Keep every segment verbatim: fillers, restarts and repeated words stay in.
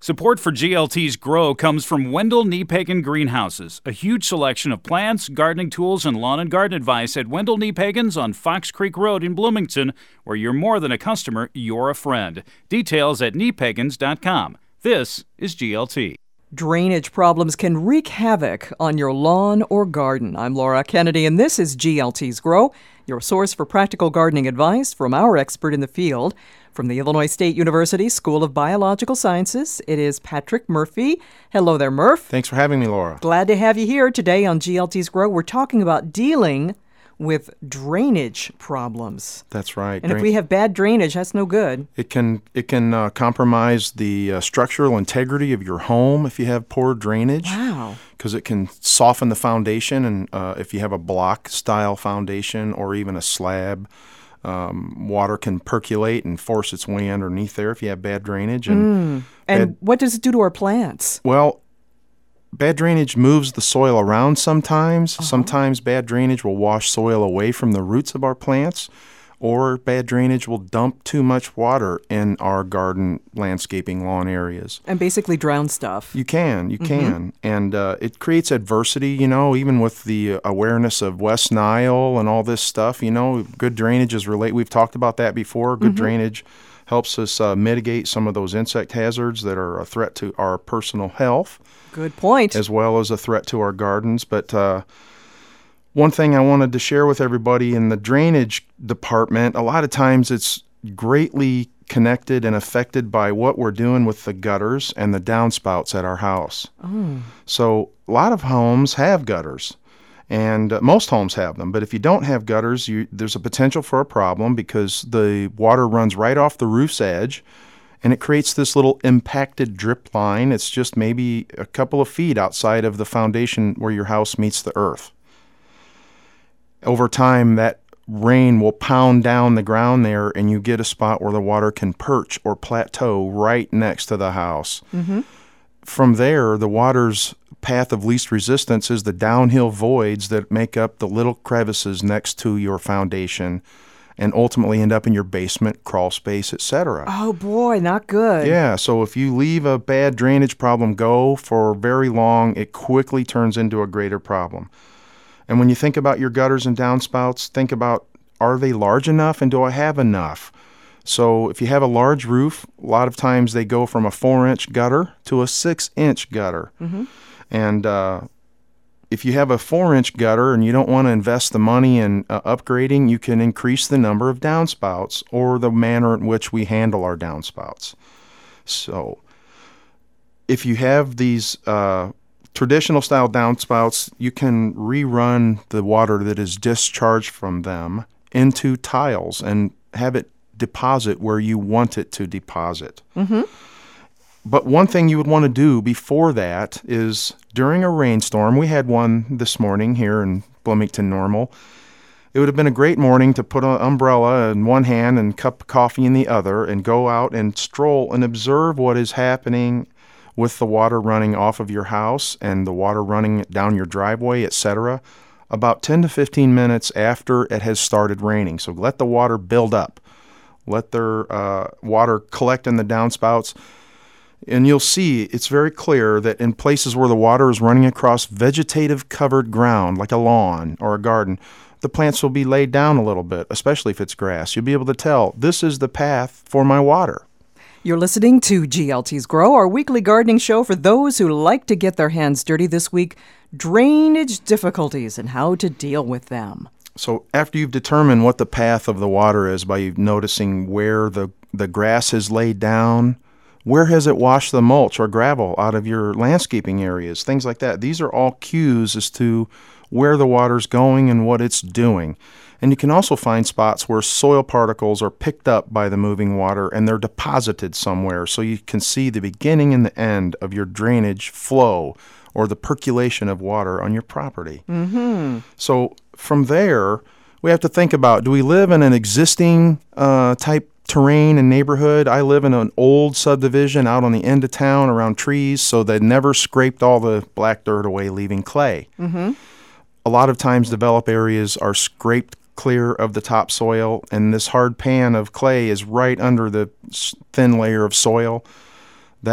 Support for G L T's Grow comes from Wendell Niepagan Greenhouses, a huge selection of plants, gardening tools, and lawn and garden advice at Wendell Niepagan's on Fox Creek Road in Bloomington, where you're more than a customer, you're a friend. Details at niepagans dot com. This is G L T. Drainage problems can wreak havoc on your lawn or garden. I'm Laura Kennedy, and this is G L T's Grow, your source for practical gardening advice from our expert in the field. From the Illinois State University School of Biological Sciences, it is Patrick Murphy. Hello there, Murph. Thanks for having me, Laura. Glad to have you here today on G L T's Grow. We're talking about dealing with drainage problems. That's right. And Drain- if we have bad drainage, that's no good. It can it can uh, compromise the uh, structural integrity of your home if you have poor drainage. Wow. Because it can soften the foundation, and uh, if you have a block-style foundation or even a slab, um, water can percolate and force its way underneath there if you have bad drainage. And, mm. and bad, what does it do to our plants? Well, bad drainage moves the soil around sometimes. Uh-huh. Sometimes bad drainage will wash soil away from the roots of our plants, or bad drainage will dump too much water in our garden, landscaping, lawn areas. And basically drown stuff. You can, you mm-hmm. can. And uh, it creates adversity, you know, even with the awareness of West Nile and all this stuff, you know, good drainage is relate. We've talked about that before. Good mm-hmm. drainage helps us uh, mitigate some of those insect hazards that are a threat to our personal health. Good point. As well as a threat to our gardens. But uh, one thing I wanted to share with everybody in the drainage department, a lot of times it's greatly connected and affected by what we're doing with the gutters and the downspouts at our house. Oh. So a lot of homes have gutters, and uh, most homes have them. But if you don't have gutters, you, there's a potential for a problem because the water runs right off the roof's edge, and it creates this little impacted drip line. It's just maybe a couple of feet outside of the foundation where your house meets the earth. Over time, that rain will pound down the ground there, and you get a spot where the water can perch or plateau right next to the house. Mm-hmm. From there, the water's path of least resistance is the downhill voids that make up the little crevices next to your foundation, and ultimately end up in your basement, crawl space, et cetera. Oh, boy, not good. Yeah, so if you leave a bad drainage problem go for very long, it quickly turns into a greater problem. And when you think about your gutters and downspouts, think about, are they large enough, and do I have enough? So if you have a large roof, a lot of times they go from a four-inch gutter to a six-inch gutter. Mm-hmm. And uh, if you have a four-inch gutter and you don't want to invest the money in uh, upgrading, you can increase the number of downspouts or the manner in which we handle our downspouts. So if you have these uh, traditional style downspouts, you can rerun the water that is discharged from them into tiles and have it deposit where you want it to deposit. Mm-hmm. But one thing you would want to do before that is during a rainstorm, we had one this morning here in Bloomington Normal. It would have been a great morning to put an umbrella in one hand and a cup of coffee in the other and go out and stroll and observe what is happening with the water running off of your house and the water running down your driveway, et cetera, about ten to fifteen minutes after it has started raining. So let the water build up. Let their uh, water collect in the downspouts. And you'll see it's very clear that in places where the water is running across vegetative covered ground, like a lawn or a garden, the plants will be laid down a little bit, especially if it's grass. You'll be able to tell, this is the path for my water. You're listening to G L T's Grow, our weekly gardening show for those who like to get their hands dirty. This week, drainage difficulties and how to deal with them. So after you've determined what the path of the water is by noticing where the, the grass is laid down, where has it washed the mulch or gravel out of your landscaping areas, things like that. These are all cues as to where the water's going and what it's doing. And you can also find spots where soil particles are picked up by the moving water and they're deposited somewhere, so you can see the beginning and the end of your drainage flow or the percolation of water on your property. Mm-hmm. So from there, we have to think about, do we live in an existing uh, type terrain and neighborhood? I live in an old subdivision out on the end of town around trees, so they never scraped all the black dirt away, leaving clay. Mm-hmm. A lot of times developed areas are scraped clear of the topsoil, and this hard pan of clay is right under the thin layer of soil. That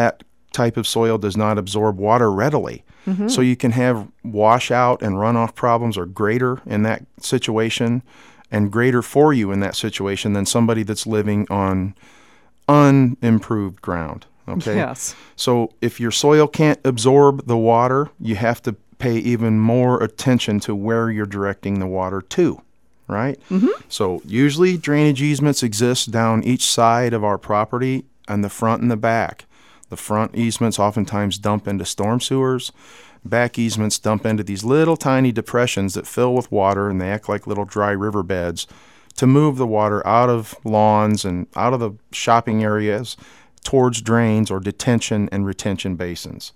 type of soil does not absorb water readily. Mm-hmm. So you can have washout and runoff problems are greater in that situation and greater for you in that situation than somebody that's living on unimproved ground. Okay. Yes. So if your soil can't absorb the water, you have to pay even more attention to where you're directing the water to, right? Mm-hmm. So usually drainage easements exist down each side of our property on the front and the back. The front easements oftentimes dump into storm sewers. Back easements dump into these little tiny depressions that fill with water, and they act like little dry riverbeds to move the water out of lawns and out of the shopping areas towards drains or detention and retention basins.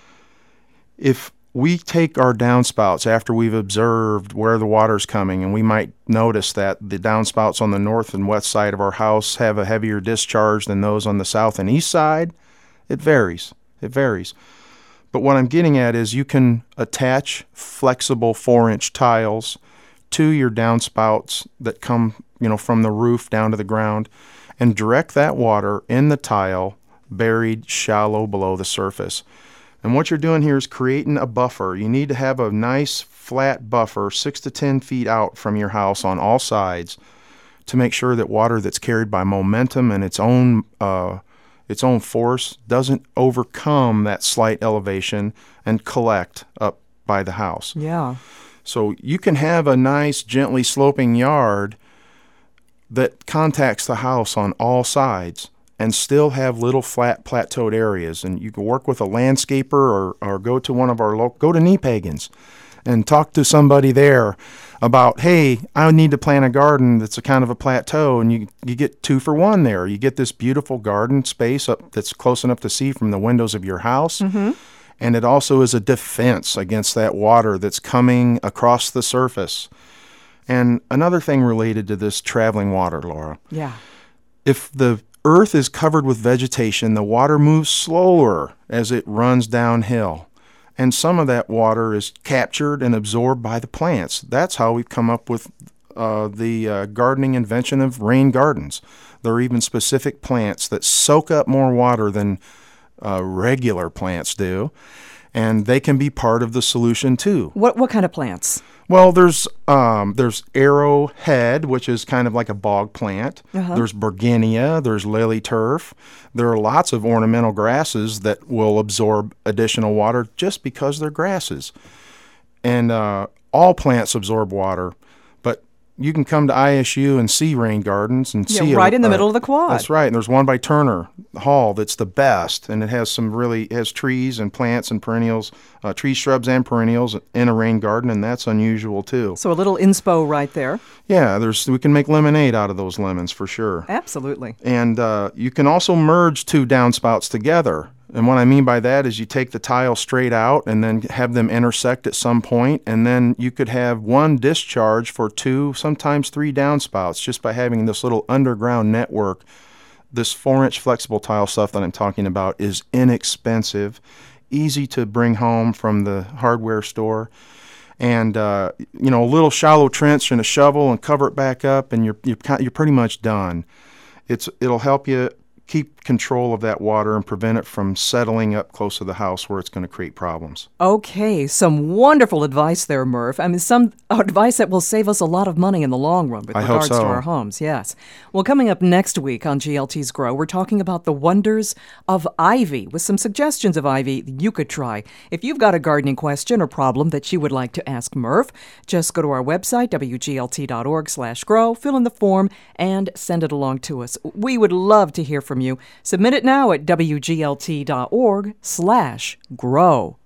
If we take our downspouts after we've observed where the water's coming, and we might notice that the downspouts on the north and west side of our house have a heavier discharge than those on the south and east side, it varies. It varies. But what I'm getting at is you can attach flexible four-inch tiles to your downspouts that come, you know, from the roof down to the ground, and direct that water in the tile buried shallow below the surface. And what you're doing here is creating a buffer. You need to have a nice flat buffer six to ten feet out from your house on all sides to make sure that water that's carried by momentum and its own uh, its own force doesn't overcome that slight elevation and collect up by the house. Yeah. So you can have a nice gently sloping yard that contacts the house on all sides and still have little flat plateaued areas. And you can work with a landscaper or, or go to one of our local, go to Nepagans and talk to somebody there about, hey, I need to plant a garden that's a kind of a plateau, and you you get two for one there. You get this beautiful garden space up that's close enough to see from the windows of your house. Mm-hmm. And it also is a defense against that water that's coming across the surface. And another thing related to this traveling water, Laura. Yeah. If the earth is covered with vegetation, the water moves slower as it runs downhill. And some of that water is captured and absorbed by the plants. That's how we've come up with uh, the uh, gardening invention of rain gardens. There are even specific plants that soak up more water than uh, regular plants do. And they can be part of the solution too. What what kind of plants? Well, there's um, there's arrowhead, which is kind of like a bog plant. Uh-huh. There's Bergenia. There's lily turf. There are lots of ornamental grasses that will absorb additional water just because they're grasses. And uh, all plants absorb water, but you can come to I S U and see rain gardens and yeah, see right a, in the a, middle of the quad. That's right. And there's one by Turner Hall that's the best, and it has some really it has trees and plants and perennials, uh, trees, shrubs, and perennials in a rain garden, and that's unusual too. So a little inspo right there. Yeah, there's we can make lemonade out of those lemons for sure. Absolutely. And uh, you can also merge two downspouts together. And what I mean by that is you take the tile straight out and then have them intersect at some point, and then you could have one discharge for two, sometimes three downspouts just by having this little underground network. This four-inch flexible tile stuff that I'm talking about is inexpensive, easy to bring home from the hardware store, and uh, you know, a little shallow trench and a shovel and cover it back up, and you're you're you're pretty much done. It's it'll help you keep control of that water and prevent it from settling up close to the house where it's going to create problems. Okay, some wonderful advice there, Murph. I mean, some advice that will save us a lot of money in the long run with I regards hope so. to our homes, yes. Well, coming up next week on G L T's Grow, we're talking about the wonders of ivy with some suggestions of ivy you could try. If you've got a gardening question or problem that you would like to ask Murph, just go to our website, W G L T dot org slash grow, fill in the form, and send it along to us. We would love to hear from you. Submit it now at W G L T dot org slash grow.